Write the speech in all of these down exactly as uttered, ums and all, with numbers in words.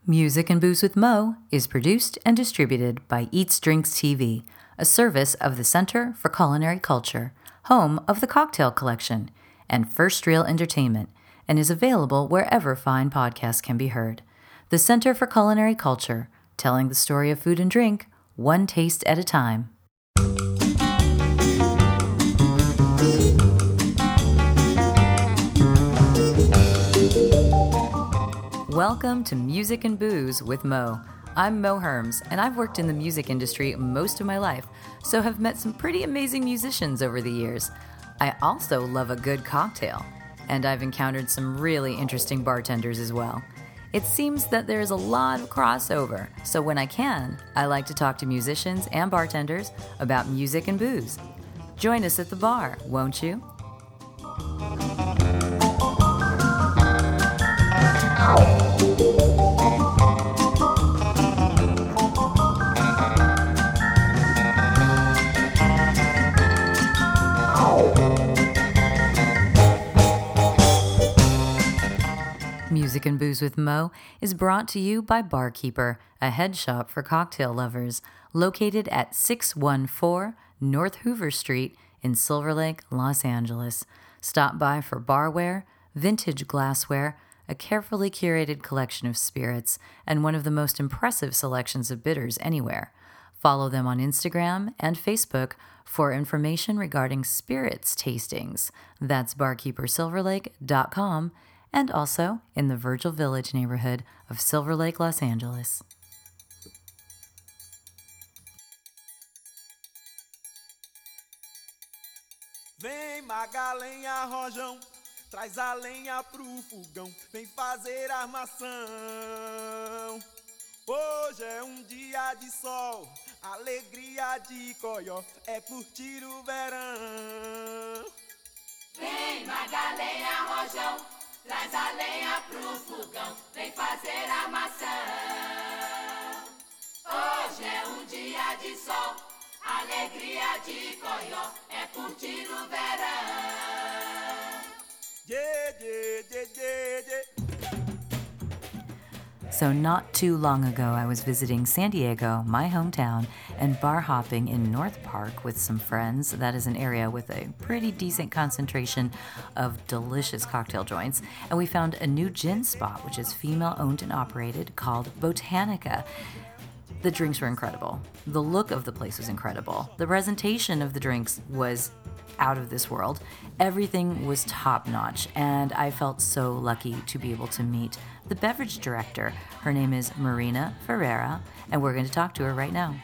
Music and Booze with Mo is produced and distributed by Eats Drinks T V, a service of the Center for Culinary Culture, home of the Cocktail Collection, and First Reel Entertainment, and is available wherever fine podcasts can be heard. The Center for Culinary Culture, telling the story of food and drink, one taste at a time. Welcome to Music and Booze with Mo. I'm Mo Herms, and I've worked in the music industry most of my life, so have met some pretty amazing musicians over the years. I also love a good cocktail, and I've encountered some really interesting bartenders as well. It seems that there's a lot of crossover, so when I can, I like to talk to musicians and bartenders about music and booze. Join us at the bar, won't you? Music and Booze with Mo is brought to you by Barkeeper, a head shop for cocktail lovers, located at six one four North Hoover Street in Silver Lake, Los Angeles. Stop by for barware, vintage glassware, a carefully curated collection of spirits, and one of the most impressive selections of bitters anywhere. Follow them on Instagram and Facebook for information regarding spirits tastings. That's barkeeper silver lake dot com. And also in the Virgil Village neighborhood of Silver Lake, Los Angeles. Vem Magalenha Rojão, traz a lenha pro fogão, vem fazer armação. Hoje é um dia de sol, alegria de coió, é curtir o verão. Vem Magalenha Rojão, traz a lenha pro fogão, vem fazer armação. Hoje é um dia de sol, alegria de coió, é curtir o verão. Yeah, yeah, yeah, yeah, yeah. So not too long ago, I was visiting San Diego, my hometown, and bar hopping in North Park with some friends. That is an area with a pretty decent concentration of delicious cocktail joints. And we found a new gin spot, which is female-owned and operated, called Botanica. The drinks were incredible. The look of the place was incredible. The presentation of the drinks was out of this world. Everything was top-notch, and I felt so lucky to be able to meet the beverage director. Her name is Marina Ferreira, and we're going to talk to her right now.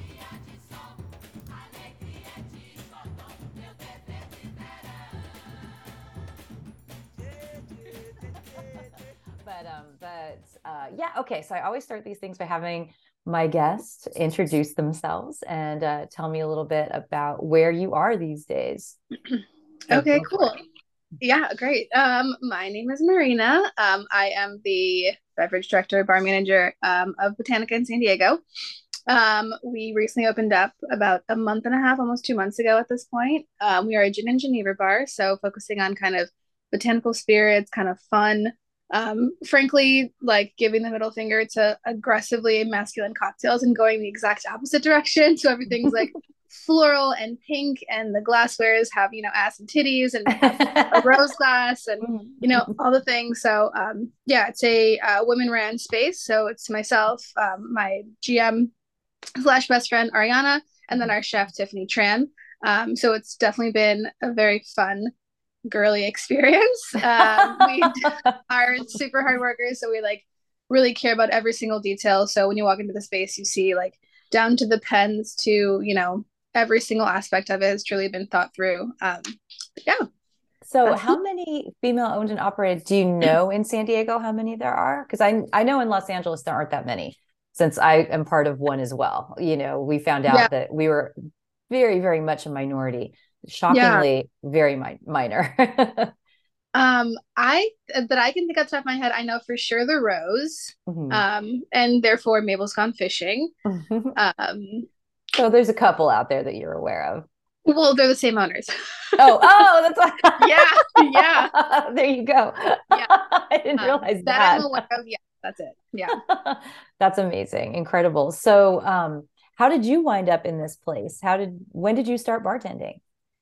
But um, but uh, yeah, okay. So I always start these things by having my guests introduce themselves and uh, tell me a little bit about where you are these days. Okay, cool. Yeah, great. Um, my name is Marina. Um, I am the beverage director, bar manager um, of Botanica in San Diego. Um, we recently opened up about a month and a half, almost two months ago at this point. Um, we are a gin and Geneva bar, so focusing on kind of botanical spirits, kind of fun, um, frankly, like giving the middle finger to aggressively masculine cocktails and going the exact opposite direction. So everything's like floral and pink, and the glasswares have, you know, ass and titties and a rose glass and, you know, all the things. So, um, yeah, it's a uh, women ran space. So it's myself, um, my G M slash best friend, Ariana, and then our chef, Tiffany Tran. Um, so it's definitely been a very fun, girly experience. Um, we are super hard workers, so we like really care about every single detail. So when you walk into the space, you see like down to the pens to, you know, every single aspect of it has truly been thought through. Um, yeah. So That's how cool. many female owned and operated do you know in San Diego? How many there are? Because I I know in Los Angeles there aren't that many, since I am part of one as well. You know, we found out Yeah. that we were very, very much a minority. Shockingly, very mi- minor. Um, I that I can think off the top of my head, I know for sure the Rose, Mhm. um, and therefore Mabel's Gone Fishing. Um, So there's a couple out there that you're aware of. well, they're the same owners. Oh, oh, that's Yeah, yeah. There you go. Yeah. I didn't Um, realize that that. I'm aware of. Yeah, that's it. Yeah. That's amazing. Incredible. So, um, how did you wind up in this place? How did, when did you start bartending?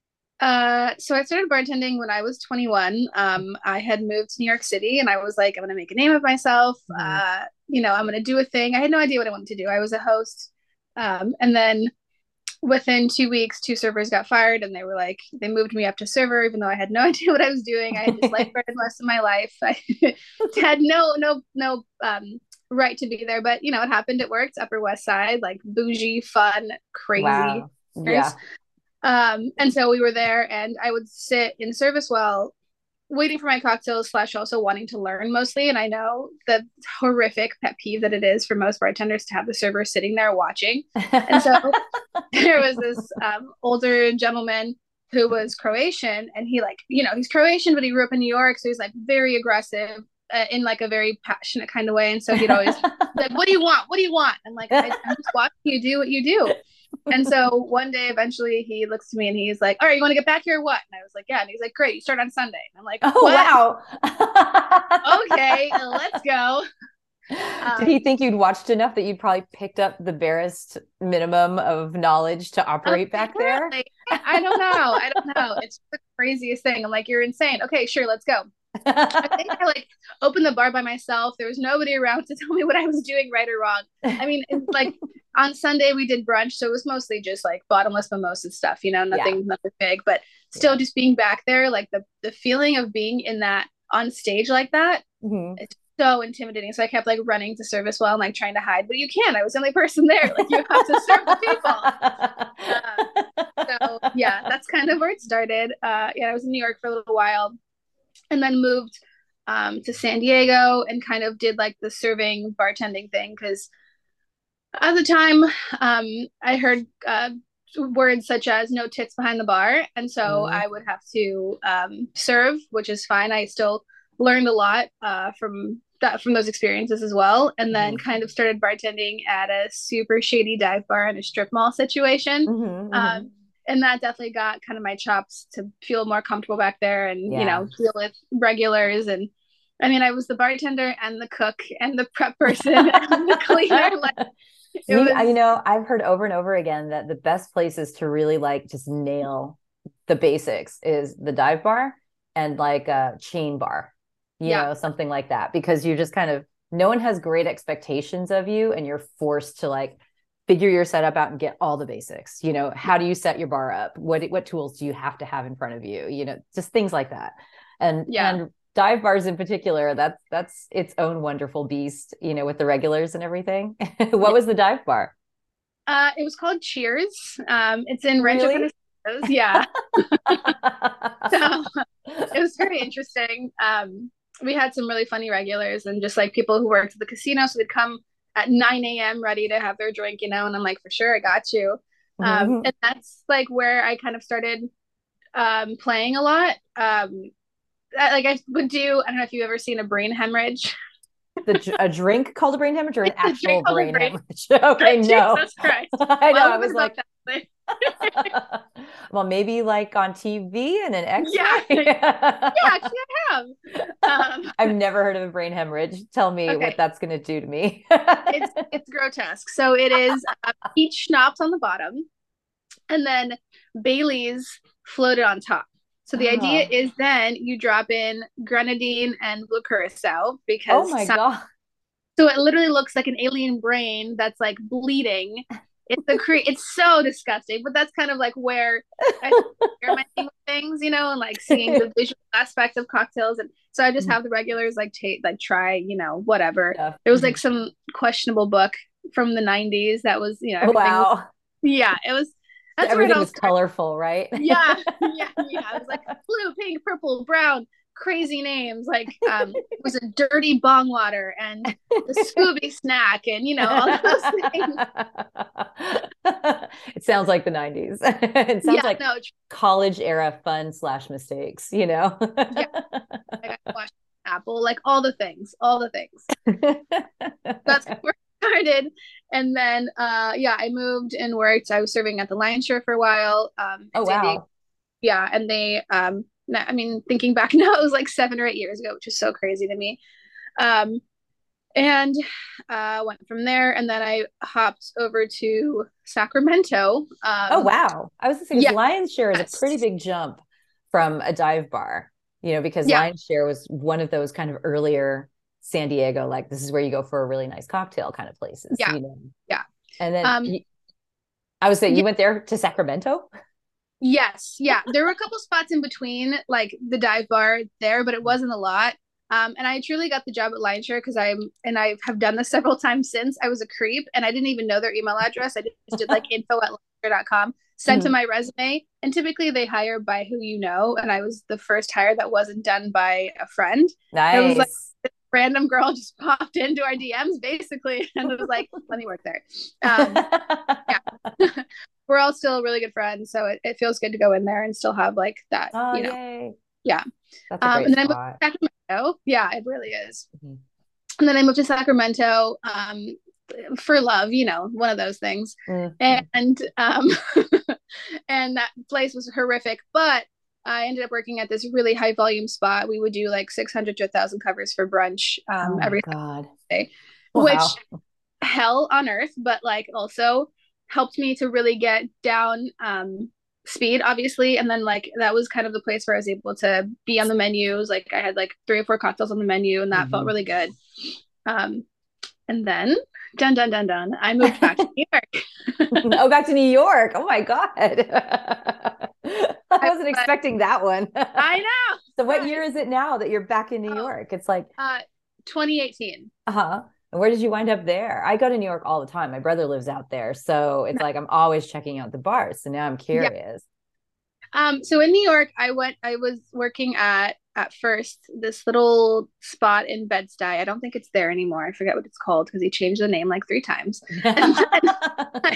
Uh, so I started bartending when I was twenty-one. Um, I had moved to New York City and I was like, I'm gonna make a name of myself. Mhm. Uh, you know, I'm gonna do a thing. I had no idea what I wanted to do. I was a host. Um, and then within two weeks, two servers got fired and they were like, they moved me up to server, even though I had no idea what I was doing. I had just lifeguarded the rest of my life. I had no, no, no, um, right to be there, but you know, it happened. It worked. Upper West Side, like bougie, fun, crazy. Wow. Yeah. Um, and so we were there, and I would sit in service well, waiting for my cocktails, slash also wanting to learn mostly. And I know the horrific pet peeve that it is for most bartenders to have the server sitting there watching. And so there was this um, older gentleman who was Croatian, and he like, you know, he's Croatian, but he grew up in New York, so he's like very aggressive. Uh, in like a very passionate kind of way, and so he'd always like, "What do you want? What do you want?" And like, I, I'm just watching you do what you do. And so one day, eventually, he looks to me and he's like, "All right, you want to get back here or what?" And I was like, "Yeah." And he's like, "Great, you start on Sunday." And I'm like, Oh, "What? wow. Okay, let's go." Did Um, he think you'd watched enough that you'd probably picked up the barest minimum of knowledge to operate back there? apparently, I don't know. I don't know. It's the craziest thing. I'm like, "You're insane." Okay, sure, let's go. I think I like opened the bar by myself. There was nobody around to tell me what I was doing right or wrong. I mean, it's like on Sunday we did brunch, so it was mostly just like bottomless mimosa stuff, you know, nothing, Yeah. nothing big. But still, Yeah. just being back there, like the the feeling of being in that on stage like that, Mhm. it's so intimidating. So I kept like running to service well and like trying to hide, but you can't. I was the only person there. Like you have to serve the people. Uh, so yeah, that's kind of where it started. Uh, yeah, I was in New York for a little while and then moved um, to San Diego and kind of did like the serving bartending thing because at the time um, I heard uh, words such as no tits behind the bar, and so Mhm. I would have to um, serve, which is fine. I still learned a lot uh, from that from those experiences as well, and then Mhm. kind of started bartending at a super shady dive bar in a strip mall situation. Mhm. Mhm. Um, and that definitely got kind of my chops to feel more comfortable back there and you Yeah. know deal with regulars. And I mean, I was the bartender and the cook and the prep person and the cleaner. Like it You, I- you was know, I've heard over and over again that the best places to really like just nail the basics is the dive bar and like a chain bar, you Yeah. know, something like that, because you're just kind of, no one has great expectations of you and you're forced to like figure your setup out and get all the basics. You know, how do you set your bar up? What what tools do you have to have in front of you? You know, just things like that. And Yeah. and dive bars in particular, that's that's its own wonderful beast, you know, with the regulars and everything. What was the dive bar? uh it was called Cheers. Um it's in Rancho Really? Palos. Yeah. So it was very interesting. Um, we had some really funny regulars and just like people who worked at the casino. So they'd come at nine a m ready to have their drink, you know, and I'm like, for sure, I got you. Um, Mhm. and that's like where I kind of started um, playing a lot. Um, I- like I would do, I don't know if you've ever seen a brain hemorrhage. The, a drink called a brain hemorrhage or an It's a actual drink called a brain brain. hemorrhage? Okay, no. Jesus Christ. I know. Well, I I was was like, about that. well, maybe like on T V and an Yeah. X-ray. Yeah, actually I have. Um, I've never heard of a brain hemorrhage. Tell me what okay. that's going to do to me. It's it's grotesque. So it is uh, peach schnapps on the bottom, and then Bailey's floated on top. So the idea Oh. is then you drop in grenadine and blue curacao Oh because my some, God. so it literally looks like an alien brain that's like bleeding. It's a cre- it's so disgusting, but that's kind of like where I experimenting with things, you know, and like seeing the visual aspect of cocktails. And so I just have the regulars like take like try, you know, whatever. Yeah. There was like some questionable book from the nineties that was, you know, everything was, Wow. yeah, it was that's where it Everything all was started. colorful, right? Yeah, yeah, yeah. It was like blue, pink, purple, brown, crazy names. Like um it was a dirty bong water and the Scooby snack and you know, all those things. It sounds like the nineties. It sounds Yeah, like no, college era fun slash mistakes, you know? yeah, like I watched Apple, like all the things, all the things. That's where I started. And then uh yeah, I moved and worked. I was serving at the Lion Share for a while. Um Oh, in San Diego. wow. Yeah, and they um I mean thinking back now, it was like seven or eight years ago, which is so crazy to me. Um and uh, went from there. And then I hopped over to Sacramento. Oh, Um, wow. I was thinking, because yes, Lion's Share is a pretty big jump from a dive bar, you know, because yeah, Lion's Share was one of those kind of earlier San Diego, like this is where you go for a really nice cocktail kind of places, yeah, you know. yeah. And then Um, you, I was saying, yeah, you went there to Sacramento? yes, yeah. There were a couple spots in between, like the dive bar there, but it wasn't a lot. Um, and I truly got the job at Lion Share because I'm, and I have done this several times since. I was a creep and I didn't even know their email address. I just did like info at lion share dot com, sent to Mhm. my resume, and typically they hire by who you know. And I was the first hire that wasn't done by a friend. It was like Nice. random girl just popped into our D Ms basically, and it was like, let me work there. Um, yeah. We're all still really good friends, so it, it feels good to go in there and still have like that, Oh, you know. yay. Yeah. That's a Um, great and then I moved spot. to Sacramento. Yeah, it really is. Mhm. And then I moved to Sacramento um, for love, you know, one of those things. Mhm. And um, and that place was horrific, but I ended up working at this really high volume spot. We would do like six hundred to one thousand covers for brunch um, Oh my every God. day, which Wow. hell on earth, but like also helped me to really get down um speed, obviously. And then like that was kind of the place where I was able to be on the menus. Like I had like three or four cocktails on the menu, and that felt Mhm. really good. Um, and then dun dun dun dun, I moved back to New York. Oh, back to New York. Oh my God. I I, wasn't expecting that one. I know, So what year right? is it now that you're back in New Oh, York? It's like, uh, twenty eighteen. uh-huh. And where did you wind up there? I go to New York all the time. My brother lives out there. So it's like I'm always checking out the bars. So now I'm Yeah. curious. Um, so in New York, I went, I was working at, at first, this little spot in Bed-Stuy. I don't think it's there anymore. I forget what it's called because he changed the name like three times. And then I,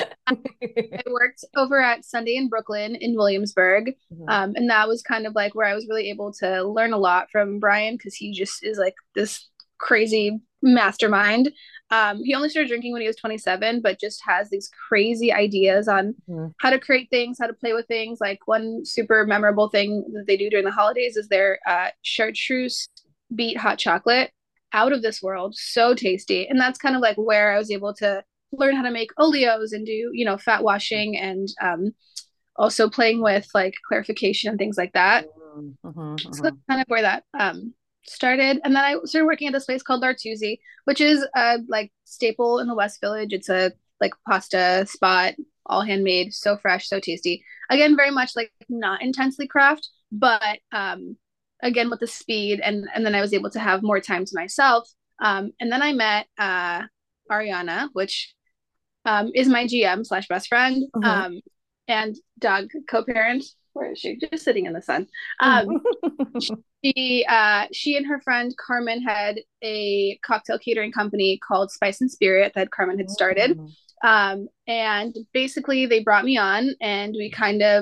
I worked over at Sunday in Brooklyn in Williamsburg. Mhm. Um, and that was kind of like where I was really able to learn a lot from Brian because he just is like this crazy mastermind. Um, he only started drinking when he was twenty-seven, but just has these crazy ideas on Mhm. how to create things, how to play with things. Like one super memorable thing that they do during the holidays is their uh, chartreuse beet hot chocolate. Out of this world, so tasty. And that's kind of like where I was able to learn how to make oleos and do, you know, fat washing and um, also playing with like clarification and things like that. Mhm. Mhm. So that's Mhm. kind of where that um, started. And then I started working at this place called D'Artusi, which is a like staple in the West Village. It's a like pasta spot, all handmade, so fresh, so tasty. Again, very much like not intensely craft, but um, again with the speed, and and then I was able to have more time to myself. Um, and then I met uh, Ariana, which um, is my G M slash best friend, Mhm. um, and dog co-parent. Where is she? Just sitting in the sun. Um, Mhm. she uh, she and her friend Carmen had a cocktail catering company called Spice and Spirit that Carmen had started. Mhm. Um, and basically, they brought me on, and we kind of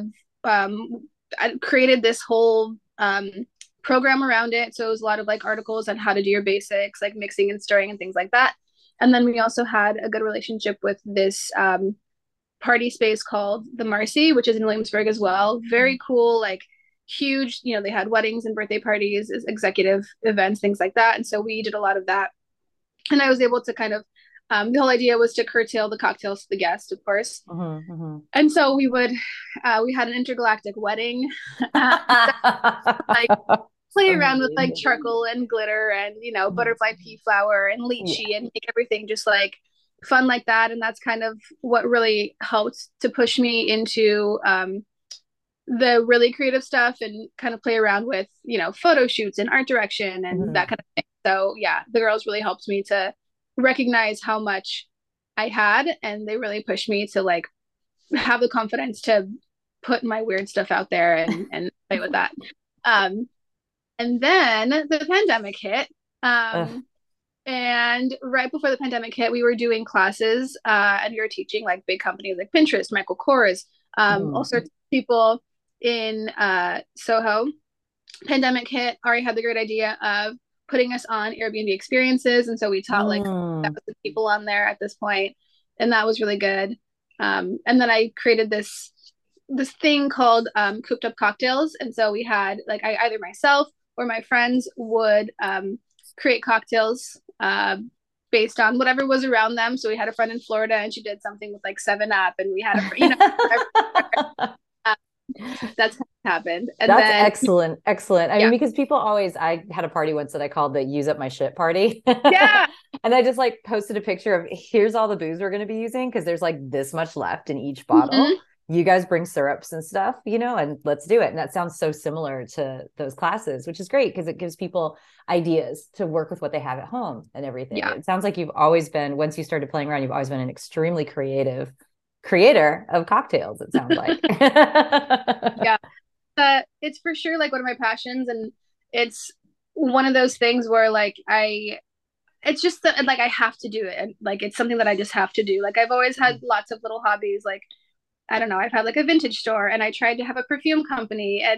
um, I created this whole um, program around it. So it was a lot of like articles on how to do your basics, like mixing and stirring and things like that. And then we also had a good relationship with this um, party space called the Marcy, which is in Williamsburg as well. Very cool, like huge, you know, they had weddings and birthday parties, executive events, things like that. And so we did a lot of that. And I was able to kind of, um, the whole idea was to curtail the cocktails to the guest, of course. Mhm. Mhm. And so we would, uh, we had an intergalactic wedding, uh, like play around with like Amazing. charcoal and glitter and, you know, Mhm. butterfly pea flower and Yeah. lychee and make everything just like fun like that. And that's kind of what really helped to push me into um, the really creative stuff and kind of play around with, you know, photo shoots and art direction and Mhm. that kind of thing. So yeah, the girls really helped me to recognize how much I had, and they really pushed me to like have the confidence to put my weird stuff out there and and play with that. Um, and then the pandemic hit. Ugh. Um, and right before the pandemic hit, we were doing classes uh, and we were teaching like big companies like Pinterest, Michael Kors, um, all Mhm. sorts of people in uh, Soho. Pandemic hit. Ari had the great idea of putting us on Airbnb experiences. And so we taught like Mm. thousands of people on there at this point, and that was really good. Um, and then I created this this thing called um, cooped up cocktails. And so we had like I either myself or my friends would um, create cocktails uh, based on whatever was around them. So we had a friend in Florida and she did something with like seven up, and we had a, you know, uh, that's what happened. And That's then, excellent. Excellent. I yeah. mean, because people always, I had a party once that I called the use up my shit party. Yeah. And I just like posted a picture of here's all the booze we're going to be using, because there's like this much left in each bottle. Mm-hmm. You guys bring syrups and stuff, you know, and let's do it. And that sounds so similar to those classes, which is great because it gives people ideas to work with what they have at home and everything. Yeah. It sounds like you've always been, once you started playing around, you've always been an extremely creative creator of cocktails, it sounds like. Yeah. Uh, it's for sure like one of my passions, and it's one of those things where like I it's just that like I have to do it, and like it's something that I just have to do. Like I've always had lots of little hobbies, like I don't know, I've had like a vintage store, and I tried to have a perfume company, and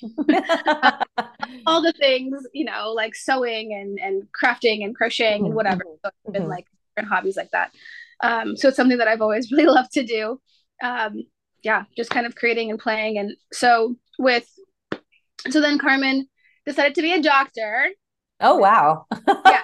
I all the things, you know, like sewing and and crafting and crocheting mm-hmm. and whatever. So it's been mm-hmm. like different hobbies like that. Um, so it's something that I've always really loved to do. Um, yeah, just kind of creating and playing. And so with, so then Carmen decided to be a doctor. Oh, wow. Yeah,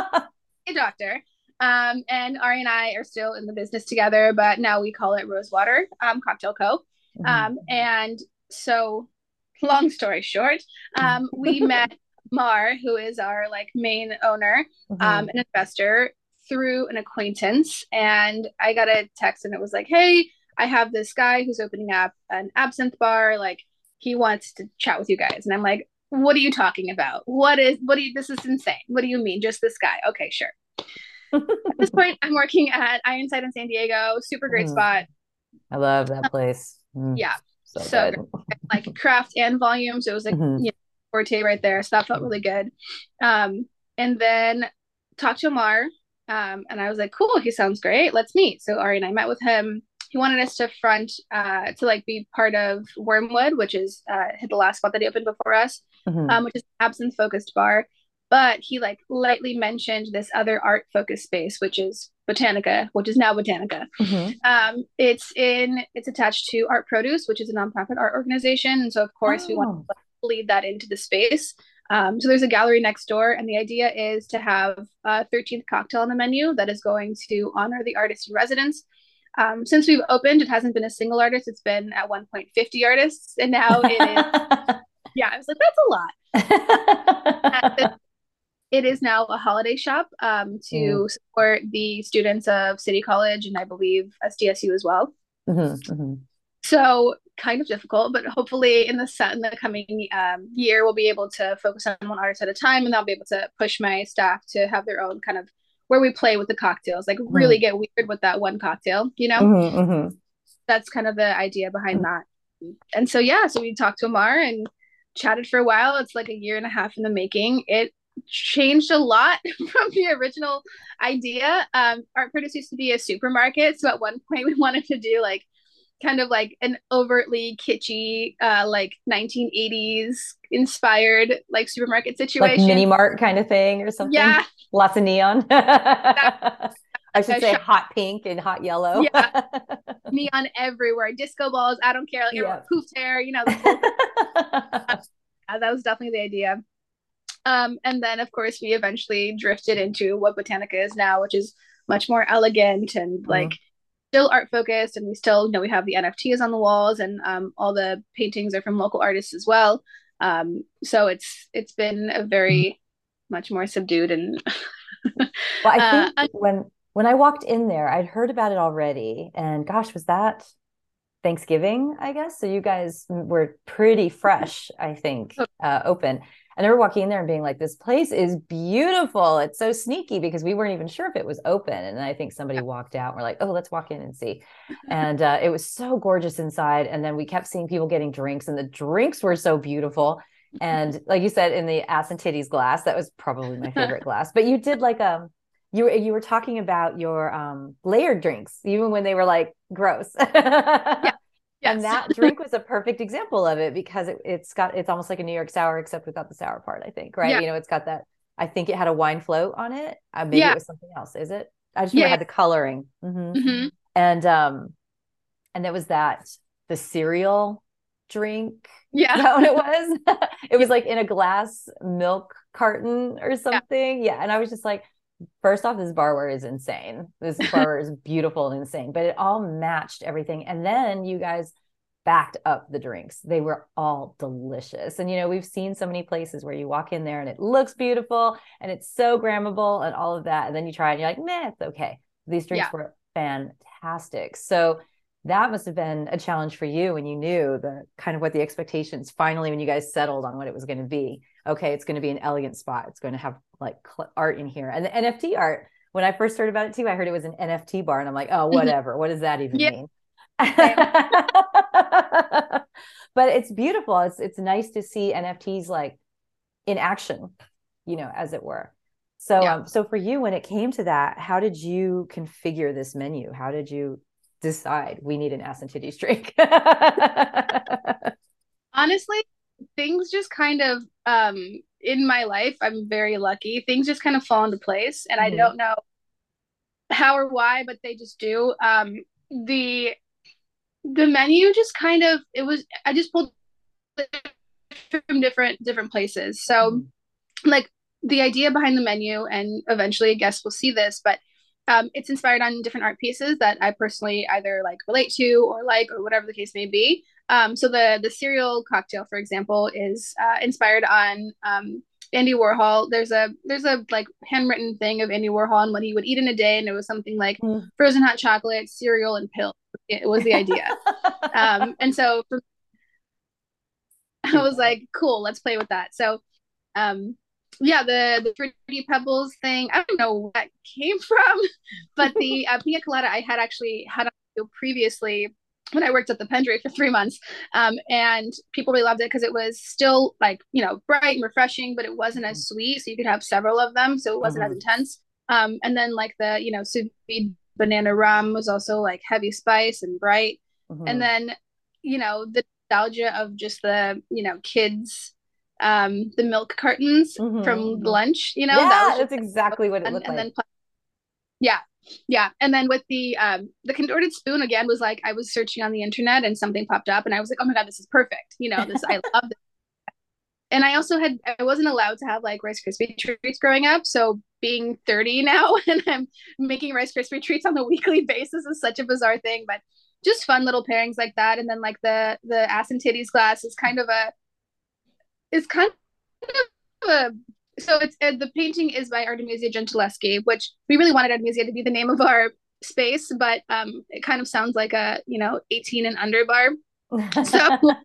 a doctor. Um, and Ari and I are still in the business together, but now we call it Rosewater um, Cocktail Co. Mm-hmm. Um, and so long story short, um, we met Mar, who is our like main owner, mm-hmm. um, an investor, through an acquaintance. And I got a text and it was like, hey, I have this guy who's opening up an absinthe bar. Like he wants to chat with you guys. And I'm like, what are you talking about? What is, what do you, this is insane. What do you mean? Just this guy? Okay, sure. At this point, I'm working at Ironside in San Diego. Super great mm. spot. I love that place. Mm. Yeah. So, so good. Like craft and volume. So it was like, mm-hmm. you know, forte right there. So that felt really good. Um, and then talked to Amar. Um, and I was like, cool, he sounds great. Let's meet. So Ari and I met with him. He wanted us to front, uh, to like be part of Wormwood, which is uh, the last spot that he opened before us, mm-hmm. um, which is an absinthe focused bar. But he like lightly mentioned this other art focused space, which is Botanica, which is now Botanica. Mm-hmm. Um, it's in, it's attached to Art Produce, which is a nonprofit art organization. And so of course oh. we want to lead that into the space. Um, so there's a gallery next door, and the idea is to have a thirteenth cocktail on the menu that is going to honor the artist in residence. Um, since we've opened, it hasn't been a single artist. It's been at one point fifty artists, and now it is. Yeah, I was like, that's a lot. It is now a holiday shop um, to mm. support the students of City College, and I believe S D S U as well. Mm-hmm, mm-hmm. So kind of difficult, but hopefully in the set in the coming um, year, we'll be able to focus on one artist at a time, and I'll be able to push my staff to have their own kind of where we play with the cocktails, like mm-hmm. really get weird with that one cocktail, you know? Mm-hmm, mm-hmm. That's kind of the idea behind that. And so, yeah, so we talked to Amar and chatted for a while. It's like a year and a half in the making. It changed a lot from the original idea. Um, Art Produce used to be a supermarket. So at one point we wanted to do like kind of like an overtly kitschy, uh, like nineteen eighties inspired like supermarket situation. Like mini mart kind of thing or something. Yeah. Lots of neon. That, I should say shop. Hot pink and hot yellow. Yeah. Neon everywhere. Disco balls. I don't care. Like yeah. Poof hair, you know. uh, that was definitely the idea. Um, and then of course we eventually drifted into what Botanica is now, which is much more elegant and like mm. still art focused, and we still, you know, we have the N F Ts on the walls, and um, all the paintings are from local artists as well. Um, so it's it's been a very much more subdued and. Well, I think uh, when when I walked in there, I'd heard about it already, and gosh, was that Thanksgiving? I guess so. You guys were pretty fresh, I think, uh, open. And I remember walking in there and being like, this place is beautiful. It's so sneaky, because we weren't even sure if it was open. And then I think somebody walked out and we're like, oh, let's walk in and see. And uh, it was so gorgeous inside. And then we kept seeing people getting drinks, and the drinks were so beautiful. And like you said, in the ass and titties glass, that was probably my favorite glass. But you did like a, you were, you were talking about your um, layered drinks, even when they were like gross. Yeah. Yes. And that drink was a perfect example of it, because it, it's got, it's almost like a New York sour, except without the sour part, I think, right? Yeah. You know, it's got that, I think it had a wine float on it. Uh, maybe yeah. it was something else. Is it? I just remember yeah. it had the coloring. Mm-hmm. Mm-hmm. And, um, and it was that, the cereal drink. Yeah. Is that what it was? It was like in a glass milk carton or something. Yeah. yeah. And I was just like, first off, this barware is insane. This barware is beautiful and insane, but it all matched everything. And then you guys backed up the drinks. They were all delicious. And, you know, we've seen so many places where you walk in there and it looks beautiful and it's so grammable and all of that. And then you try and you're like, meh, it's okay. These drinks yeah. were fantastic. So that must have been a challenge for you when you knew the kind of what the expectations finally, when you guys settled on what it was going to be. Okay, it's going to be an elegant spot. It's going to have like art in here. And the N F T art, when I first heard about it too, I heard it was an N F T bar and I'm like, oh, whatever. What does that even yeah. mean? But it's beautiful. It's, it's nice to see N F Ts like in action, you know, as it were. So, yeah. um, so for you, when it came to that, how did you configure this menu? How did you decide we need an ass and titties drink? Honestly, things just kind of, um, in my life, I'm very lucky. Things just kind of fall into place, and mm-hmm. I don't know how or why, but they just do. Um, the the menu just kind of, it was, I just pulled from different different places. So, mm-hmm. like the idea behind the menu, and eventually, I guess we'll see this, but Um, it's inspired on different art pieces that I personally either like relate to or like, or whatever the case may be. Um, so the the cereal cocktail, for example, is uh, inspired on um, Andy Warhol. There's a there's a like handwritten thing of Andy Warhol and what he would eat in a day, and it was something like mm. frozen hot chocolate, cereal, and pills. It was the idea. um, and so for, I was like, cool, let's play with that. So um, yeah, the the Fruity Pebbles thing, I don't know where that came from, but the uh, pina colada I had actually had on previously when I worked at the Pendry for three months, um, and people really loved it because it was still like, you know, bright and refreshing, but it wasn't as sweet, so you could have several of them, so it wasn't mm-hmm. as intense. Um, and then like the, you know, sous vide banana rum was also like heavy spice and bright, mm-hmm. and then, you know, the nostalgia of just the, you know, kids. Um, the milk cartons mm-hmm. from lunch, you know, yeah, that was that's exactly what it and, looked and like. Then, yeah, yeah, and then with the um, the contorted spoon again was like I was searching on the internet and something popped up and I was like, oh my god, this is perfect, you know, this I love this. And I also had I wasn't allowed to have like Rice Krispie treats growing up, so being thirty now and I'm making Rice Krispie treats on a weekly basis is such a bizarre thing, but just fun little pairings like that. And then like the the ass and titties glass is kind of a It's kind of a, so it's uh, the painting is by Artemisia Gentileschi, which we really wanted Artemisia to be the name of our space, but um, it kind of sounds like a, you know, eighteen and under bar. So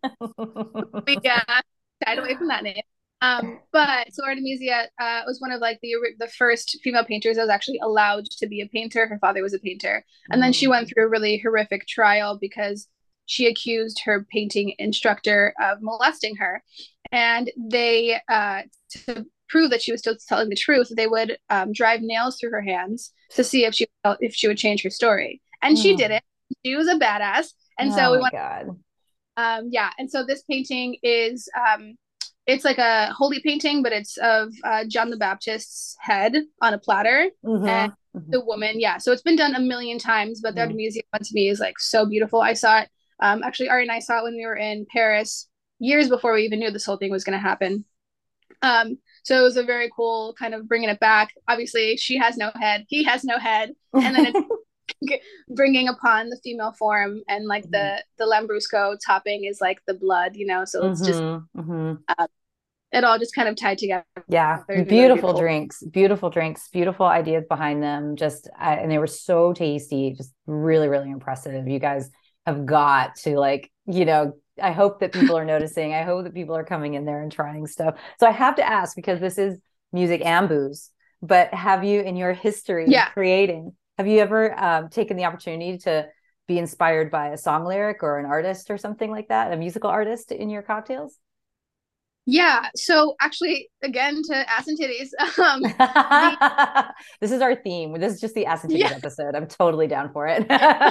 we uh, shied away from that name. Um, but so Artemisia uh, was one of like the the first female painters that was actually allowed to be a painter. Her father was a painter, and mm. then she went through a really horrific trial because she accused her painting instructor of molesting her. And they, uh, to prove that she was still telling the truth, they would um, drive nails through her hands to see if she if she would change her story. And mm. she did it. She was a badass. And oh so we my went. God. Um, yeah. And so this painting is, um, it's like a holy painting, but it's of uh, John the Baptist's head on a platter. Mm-hmm. And mm-hmm. the woman, yeah. So it's been done a million times, but the mm. Artemisia one to me is like so beautiful. I saw it. Um, actually, Ari and I saw it when we were in Paris years before we even knew this whole thing was going to happen. Um, so it was a very cool kind of bringing it back. Obviously, she has no head, he has no head, and then it's bringing upon the female form, and like mm-hmm. the the Lambrusco topping is like the blood, you know. So it's mm-hmm. just mm-hmm. Uh, it all just kind of tied together. Yeah, beautiful, beautiful drinks, beautiful drinks, beautiful ideas behind them. Just uh, and they were so tasty, just really, really impressive. You guys have got to like, you know. I hope that people are noticing. I hope that people are coming in there and trying stuff. So I have to ask, because this is music and booze, but have you, in your history yeah. creating, have you ever um, taken the opportunity to be inspired by a song lyric or an artist or something like that, a musical artist in your cocktails? Yeah. So actually, again, to ass and titties. Um, the... This is our theme. This is just the ass and titties yeah. episode. I'm totally down for it.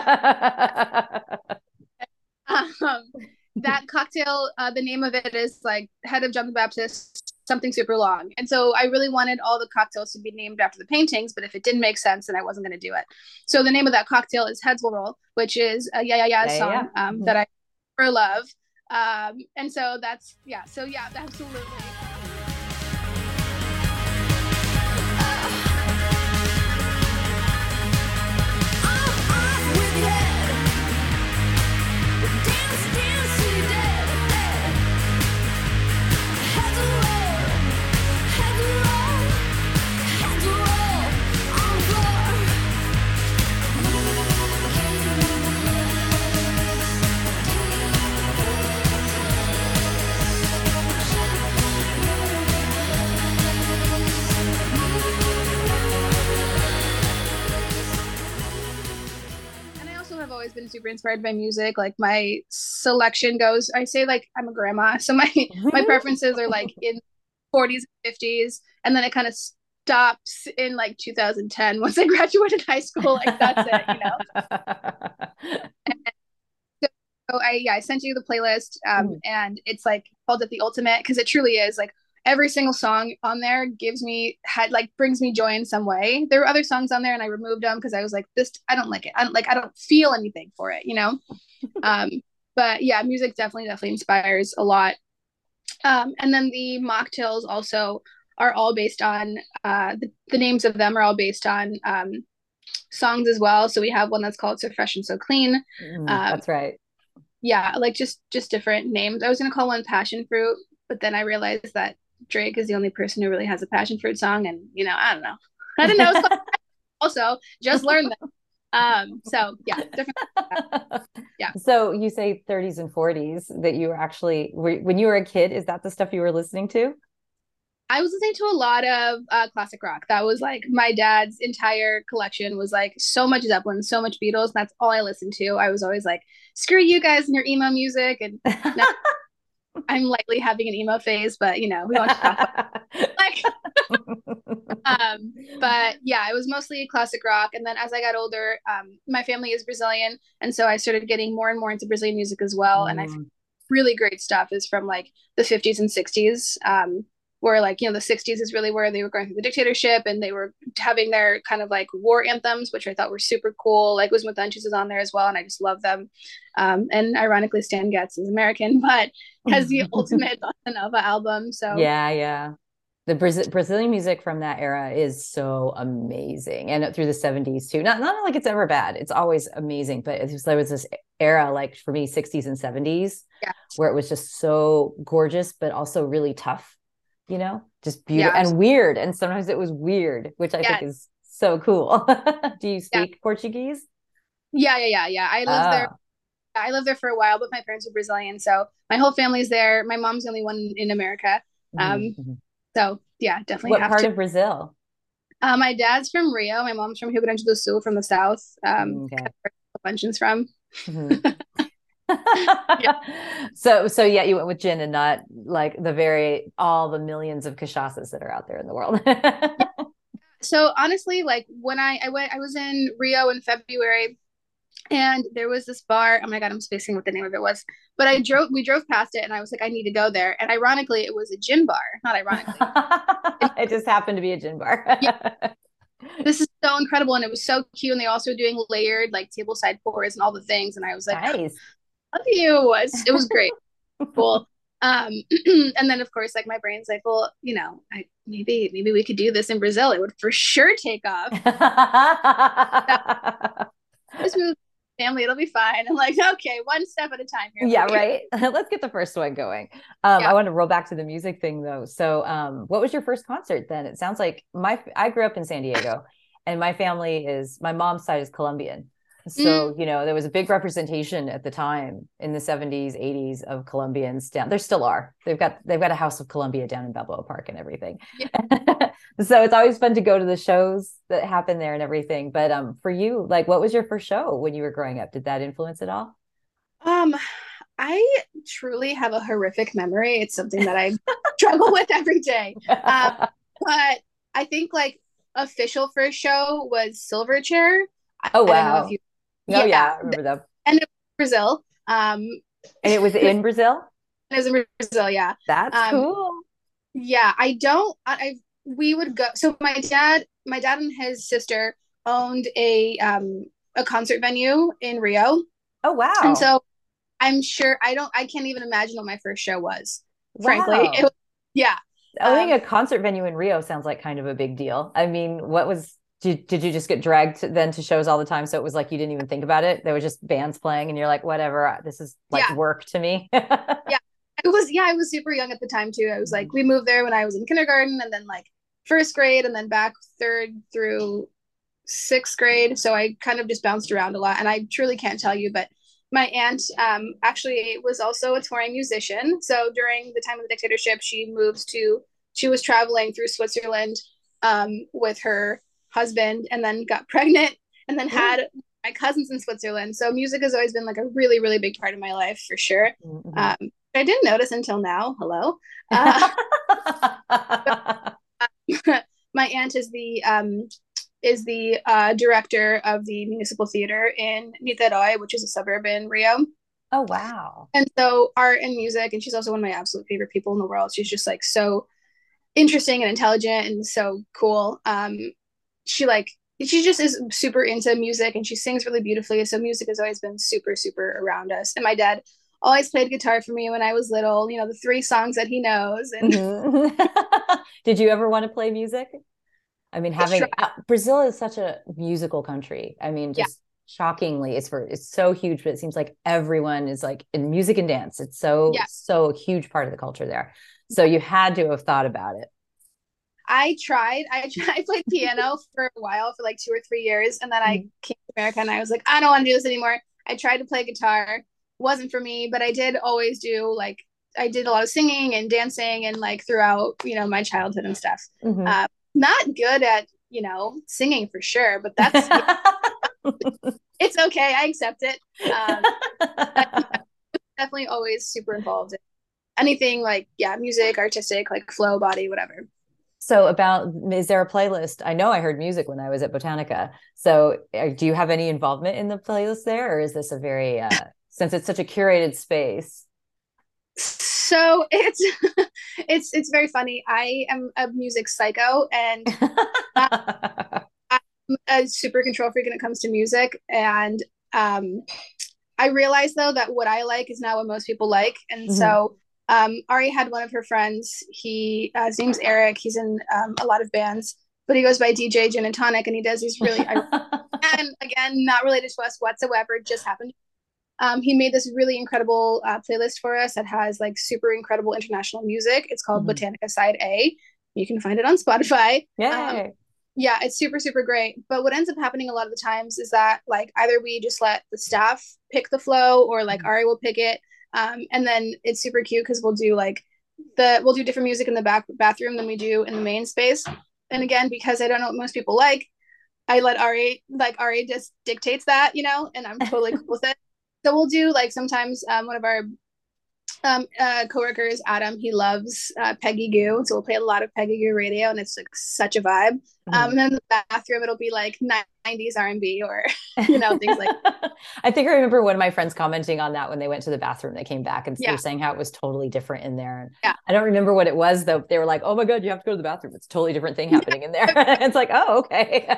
um, that cocktail, uh, the name of it is like Head of John the Baptist, something super long. And so I really wanted all the cocktails to be named after the paintings, but if it didn't make sense, then I wasn't going to do it. So the name of that cocktail is Heads Will Roll, which is a Yeah Yeah Yeah, yeah song yeah. Um, mm-hmm. that I super love. Um, and so that's, yeah, so yeah, absolutely. always been super inspired by music. Like my selection goes, I say like I'm a grandma, so my my preferences are like in forties and fifties, and then it kind of stops in like two thousand ten once I graduated high school. Like that's it, you know. so, so I yeah, I sent you the playlist, um, mm. and it's like called it the ultimate because it truly is like every single song on there gives me had like brings me joy in some way. There were other songs on there and I removed them because I was like, this I don't like it. I don't like I don't feel anything for it, you know. um, but yeah, music definitely definitely inspires a lot. Um, and then the mocktails also are all based on uh, the, the names of them are all based on um, songs as well. So we have one that's called So Fresh and So Clean. Mm, um, that's right. Yeah, like just just different names. I was gonna call one Passion Fruit, but then I realized that Drake is the only person who really has a passion fruit song, and you know, I don't know. I don't know. Also, just learned them. Um, so yeah, different. Yeah. So you say thirties and forties that you were actually were, when you were a kid. Is that the stuff you were listening to? I was listening to a lot of uh, classic rock. That was like my dad's entire collection was like so much Zeppelin, so much Beatles. And that's all I listened to. I was always like, screw you guys and your emo music. And now I'm lightly having an emo phase, but you know, we want to talk about like, um, but yeah, it was mostly classic rock. And then as I got older, um, my family is Brazilian. And so I started getting more and more into Brazilian music as well. Mm. And I really great stuff is from like the fifties and sixties. Um, where like, you know, the sixties is really where they were going through the dictatorship and they were having their kind of like war anthems, which I thought were super cool. Like Os Mutantes is on there as well. And I just love them. Um, and ironically, Stan Getz is American, but has the ultimate Bossa Nova album. So yeah, yeah. The Brazil- Brazilian music from that era is so amazing. And through the seventies too. Not, not like it's ever bad. It's always amazing. But it was, there was this era, like for me, sixties and seventies, yeah. where it was just so gorgeous, but also really tough. You know, just beautiful yeah. and weird. And sometimes it was weird, which I yes. think is so cool. Do you speak yeah. Portuguese? Yeah, yeah, yeah, yeah. I lived oh. there. I lived there for a while, but my parents were Brazilian. So my whole family's there. My mom's the only one in America. Um, mm-hmm. So yeah, definitely. What have part to. of Brazil? Uh, my dad's from Rio. My mom's from Rio Grande do Sul, from the south. Um, okay. Kind of where Bunchins from. Mm-hmm. yeah. So, so yeah, you went with gin and not like the very, all the millions of cachaças that are out there in the world. yeah. So honestly, like when I, I went, I was in Rio in February and there was this bar. Oh my God, I'm spacing what the name of it was, but I drove, we drove past it and I was like, I need to go there. And ironically, it was a gin bar, not ironically. It just happened to be a gin bar. yeah. This is so incredible. And it was so cute. And they also were doing layered like tableside pours and all the things. And I was like, nice. Love you. It was great. Cool. Um, and then of course, like my brain's like, well, you know, I maybe maybe we could do this in Brazil. It would for sure take off. Just move family, it'll be fine. I'm like, okay, one step at a time here. Yeah, right. Let's get the first one going. Um, yeah. I want to roll back to the music thing though. So um, what was your first concert then? It sounds like my I grew up in San Diego and my family is my mom's side is Colombian. So, mm. you know, there was a big representation at the time in the seventies, eighties of Colombians down. There still are. They've got they've got a House of Colombia down in Balboa Park and everything. Yeah. So it's always fun to go to the shows that happen there and everything. But um, for you, like, what was your first show when you were growing up? Did that influence at all? Um, I truly have a horrific memory. It's something that I struggle with every day. Um, but I think like official first show was Silverchair. Oh wow! I don't know if you Oh yeah, yeah, I remember that. And it was Brazil. Um, and it was in Brazil? It was in Brazil, yeah. That's um, cool. Yeah, I don't, I, I, we would go, so my dad, my dad and his sister owned a, um, a concert venue in Rio. Oh, wow. And so I'm sure, I don't, I can't even imagine what my first show was, wow. frankly. It was, yeah. Owning um, a concert venue in Rio sounds like kind of a big deal. I mean, what was, Did, did you just get dragged to, then to shows all the time? So it was like, you didn't even think about it. There was just bands playing and you're like, whatever, this is like yeah. work to me. yeah, it was, yeah, I was super young at the time too. I was like, we moved there when I was in kindergarten and then like first grade and then back third through sixth grade. So I kind of just bounced around a lot and I truly can't tell you, but my aunt um, actually was also a touring musician. So during the time of the dictatorship, she moved to, she was traveling through Switzerland um, with her husband and then got pregnant and then had my cousin's in Switzerland. So music has always been like a really, really big part of my life for sure. Mm-hmm. Um, I didn't notice until now. Hello. Uh, but, uh, my aunt is the um, is the uh, director of the Municipal Theater in Niterói, which is a suburb in Rio. Oh, wow. And so art and music, and she's also one of my absolute favorite people in the world. She's just like so interesting and intelligent and so cool. Um, she like, she just is super into music and she sings really beautifully. So music has always been super, super around us. And my dad always played guitar for me when I was little, you know, the three songs that he knows. And mm-hmm. Did you ever want to play music? I mean, having uh, Brazil is such a musical country. I mean, just yeah. shockingly, it's for it's so huge, but it seems like everyone is like in music and dance. It's so, yeah. so a huge part of the culture there. So you had to have thought about it. I tried. I tried. I played piano for a while, for like two or three years, and then I mm-hmm. came to America, and I was like, I don't want to do this anymore. I tried to play guitar, wasn't for me, but I did always do like I did a lot of singing and dancing, and like throughout you know my childhood and stuff. Mm-hmm. Uh, not good at you know singing for sure, but that's it's okay. I accept it. Um, but, yeah, definitely always super involved in anything like yeah, music, artistic, like flow, body, whatever. So about, is there a playlist? I know I heard music when I was at Botanica. So uh, do you have any involvement in the playlist there? Or is this a very, uh, since it's such a curated space? So it's, it's, it's very funny. I am a music psycho and uh, I'm a super control freak when it comes to music. And um, I realize though that what I like is not what most people like. And mm-hmm. so Um, Ari had one of her friends. He uh, his name's Eric. He's in um, a lot of bands, but he goes by D J Gin and Tonic, and he does these really and again not related to us whatsoever. Just happened. Um, he made this really incredible uh, playlist for us that has like super incredible international music. It's called mm-hmm. Botanica Side A. You can find it on Spotify. Yeah. Um, yeah, it's super super great. But what ends up happening a lot of the times is that like either we just let the staff pick the flow, or like mm-hmm. Ari will pick it. Um, and then it's super cute because we'll do like the we'll do different music in the back bathroom than we do in the main space. And again, because I don't know what most people like, I let Ari like Ari just dictates that, you know, and I'm totally cool with it. So we'll do like sometimes um, one of our um, uh, coworkers, Adam, he loves uh, Peggy Goo, so we'll play a lot of Peggy Goo radio, and it's like such a vibe. Mm-hmm. Um, and then in the bathroom, it'll be like nineties R and B or you know things like that. I think I remember one of my friends commenting on that when they went to the bathroom. They came back and yeah. they were saying how it was totally different in there. And yeah. I don't remember what it was though. They were like, "Oh my god, you have to go to the bathroom. It's a totally different thing happening in there." It's like, "Oh, okay."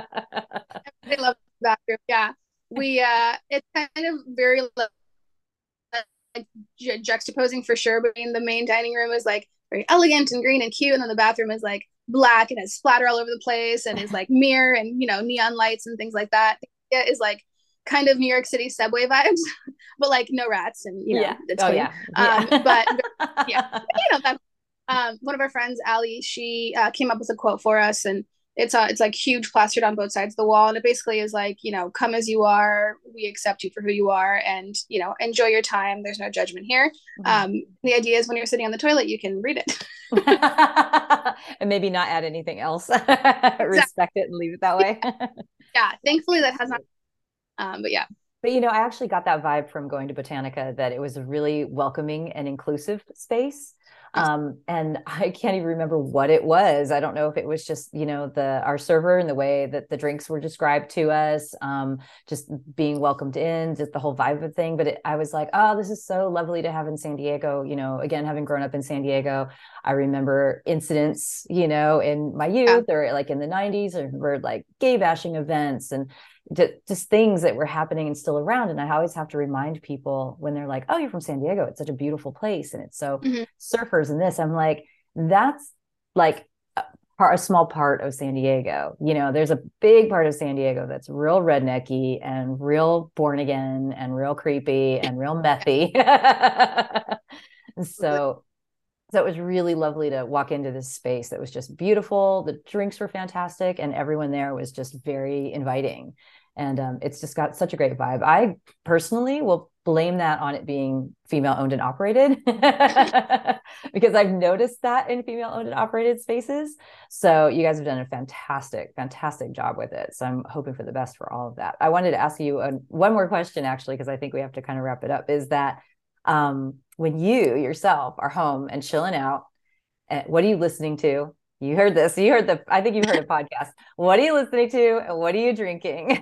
I love the bathroom. Yeah, we uh, it's kind of very. Like ju- juxtaposing for sure between the main dining room is like very elegant and green and cute, and then the bathroom is like black and has splatter all over the place and is like mirror and you know neon lights and things like that. It is like kind of New York City subway vibes, but like no rats and you know yeah. it's oh, clean. yeah. Um, yeah. but yeah, but, you know that um, one of our friends, Ali, she uh, came up with a quote for us, and it's uh, it's like huge plastered on both sides of the wall, and it basically is like, you know, come as you are, we accept you for who you are, and you know, enjoy your time. There's no judgment here. Mm-hmm. Um, the idea is when you're sitting on the toilet, you can read it, and maybe not add anything else. Exactly. Respect it and leave it that way. Yeah, thankfully that has not. Um, but yeah. But, you know, I actually got that vibe from going to Botanica, that it was a really welcoming and inclusive space. Um, and I can't even remember what it was. I don't know if it was just, you know, the, our server and the way that the drinks were described to us, um, just being welcomed in, just the whole vibe of the thing. But it, I was like, oh, this is so lovely to have in San Diego. You know, again, having grown up in San Diego, I remember incidents, you know, in my youth yeah. or like in the nineties, I remember like gay bashing events and just things that were happening and still around. And I always have to remind people when they're like, oh, you're from San Diego, it's such a beautiful place, and it's so mm-hmm. surfers and this, I'm like, that's like a, part, a small part of San Diego. You know, there's a big part of San Diego that's real rednecky and real born again and real creepy and real methy. so So it was really lovely to walk into this space that was just beautiful. The drinks were fantastic, and everyone there was just very inviting. And um, it's just got such a great vibe. I personally will blame that on it being female owned and operated because I've noticed that in female owned and operated spaces. So you guys have done a fantastic, fantastic job with it. So I'm hoping for the best for all of that. I wanted to ask you a, one more question, actually, because I think we have to kind of wrap it up, is that um, when you yourself are home and chilling out, what are you listening to? You heard this. You heard the, I think you heard a podcast. What are you listening to? And what are you drinking?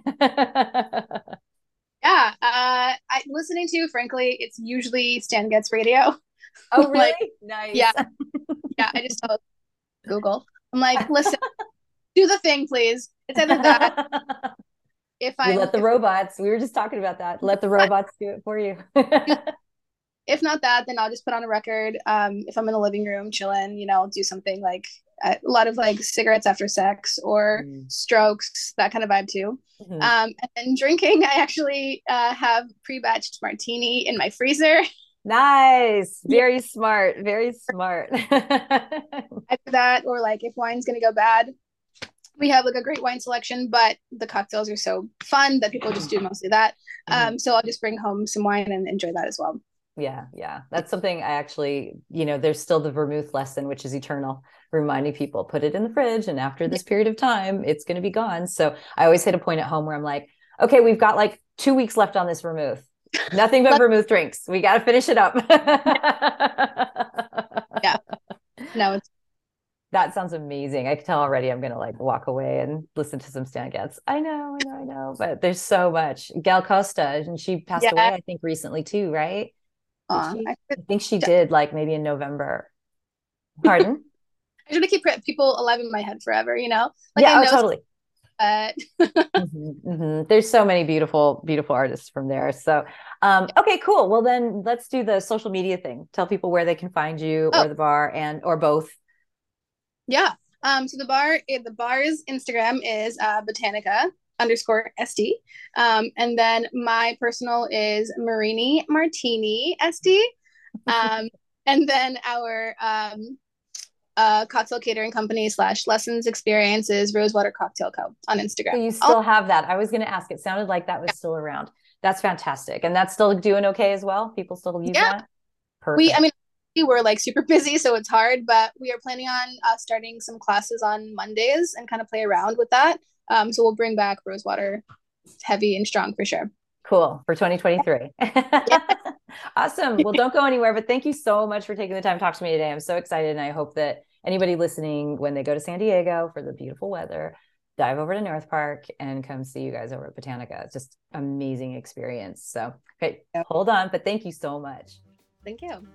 Yeah. Uh, I listening to, frankly, it's usually Stan Getz Radio. Oh, really? Like, nice. Yeah. Yeah. I just tell Google. I'm like, listen, do the thing, please. It's either that. If I let the if, robots, we were just talking about that. Let the robots do it for you. If not that, then I'll just put on a record. Um, if I'm in the living room chilling, you know, do something like a lot of like Cigarettes After Sex or mm. Strokes, that kind of vibe too. Mm-hmm. Um, and then drinking, I actually uh, have pre-batched martini in my freezer. Nice. Very smart. Very smart. Either that, or like if wine's going to go bad, we have like a great wine selection, but the cocktails are so fun that people just do mostly that. Mm-hmm. Um, so I'll just bring home some wine and enjoy that as well. Yeah. Yeah. That's something I actually, you know, there's still the vermouth lesson, which is eternal, reminding people, put it in the fridge. And after this period of time, it's going to be gone. So I always hit a point at home where I'm like, okay, we've got like two weeks left on this vermouth. Nothing but vermouth drinks. We got to finish it up. Yeah. No, it's. That sounds amazing. I can tell already I'm going to like walk away and listen to some Stan Getz. I know, I know, I know, but there's so much. Gal Costa, and she passed yeah. away, I think, recently too, right? Uh, I, I think she did, like maybe in November. Pardon? I try to keep people alive in my head forever, you know? Like, yeah, I know oh, totally. But mm-hmm, mm-hmm. There's so many beautiful, beautiful artists from there. So, um, okay, cool. Well, then let's do the social media thing. Tell people where they can find you oh. or the bar and or both. Yeah. Um. So the bar, the bar's Instagram is uh, Botanica underscore S D. Um, and then my personal is Marini Martini S D. Um, and then our um, uh, cocktail catering company slash lessons experiences Rosewater Cocktail Co. on Instagram. So you still have that. I was going to ask. It sounded like that was yeah. still around. That's fantastic. And that's still doing okay as well? People still use yeah. that? Perfect. We, I mean, we're like super busy, so it's hard, but we are planning on uh, starting some classes on Mondays and kind of play around with that. Um, so we'll bring back Rosewater heavy and strong for sure. Cool. For twenty twenty-three. Yeah. Awesome. Well, don't go anywhere, but thank you so much for taking the time to talk to me today. I'm so excited. And I hope that anybody listening, when they go to San Diego for the beautiful weather, dive over to North Park and come see you guys over at Botanica. It's just amazing experience. So, okay, yeah. Hold on, but thank you so much. Thank you.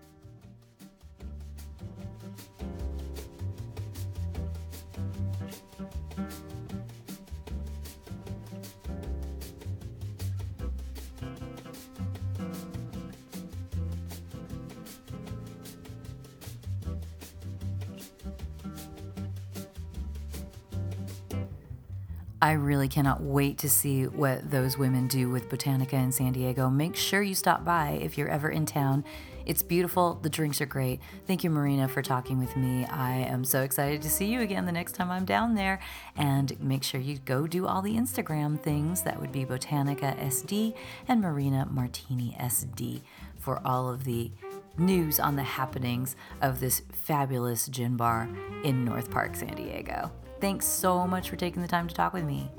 I really cannot wait to see what those women do with Botanica in San Diego. Make sure you stop by if you're ever in town. It's beautiful. The drinks are great. Thank you, Marina, for talking with me. I am so excited to see you again the next time I'm down there. And make sure you go do all the Instagram things. That would be Botanica S D and Marina Martini S D for all of the news on the happenings of this fabulous gin bar in North Park, San Diego. Thanks so much for taking the time to talk with me.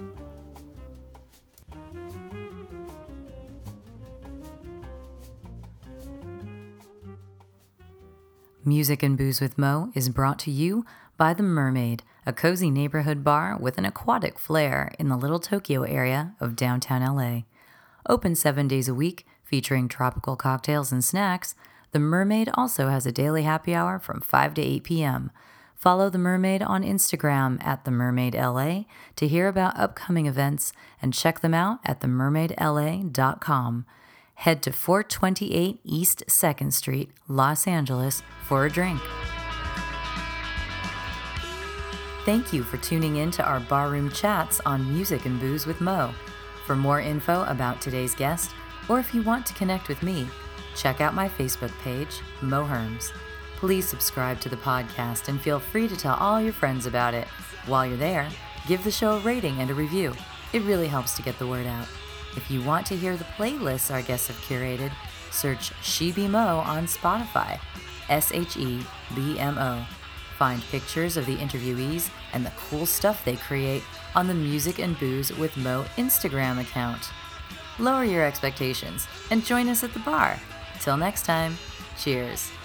Music and Booze with Mo is brought to you by The Mermaid, a cozy neighborhood bar with an aquatic flair in the Little Tokyo area of downtown L A. Open seven days a week, featuring tropical cocktails and snacks, The Mermaid also has a daily happy hour from five to eight p.m. Follow The Mermaid on Instagram at The Mermaid L A to hear about upcoming events and check them out at the mermaid l a dot com. Head to four twenty-eight East second Street, Los Angeles for a drink. Thank you for tuning in to our barroom chats on Music and Booze with Mo. For more info about today's guest, or if you want to connect with me, check out my Facebook page, Mo Herms. Please subscribe to the podcast and feel free to tell all your friends about it. While you're there, give the show a rating and a review. It really helps to get the word out. If you want to hear the playlists our guests have curated, search She Be Mo on Spotify, S H E B M O. Find pictures of the interviewees and the cool stuff they create on the Music and Booze with Mo Instagram account. Lower your expectations and join us at the bar. Till next time, cheers.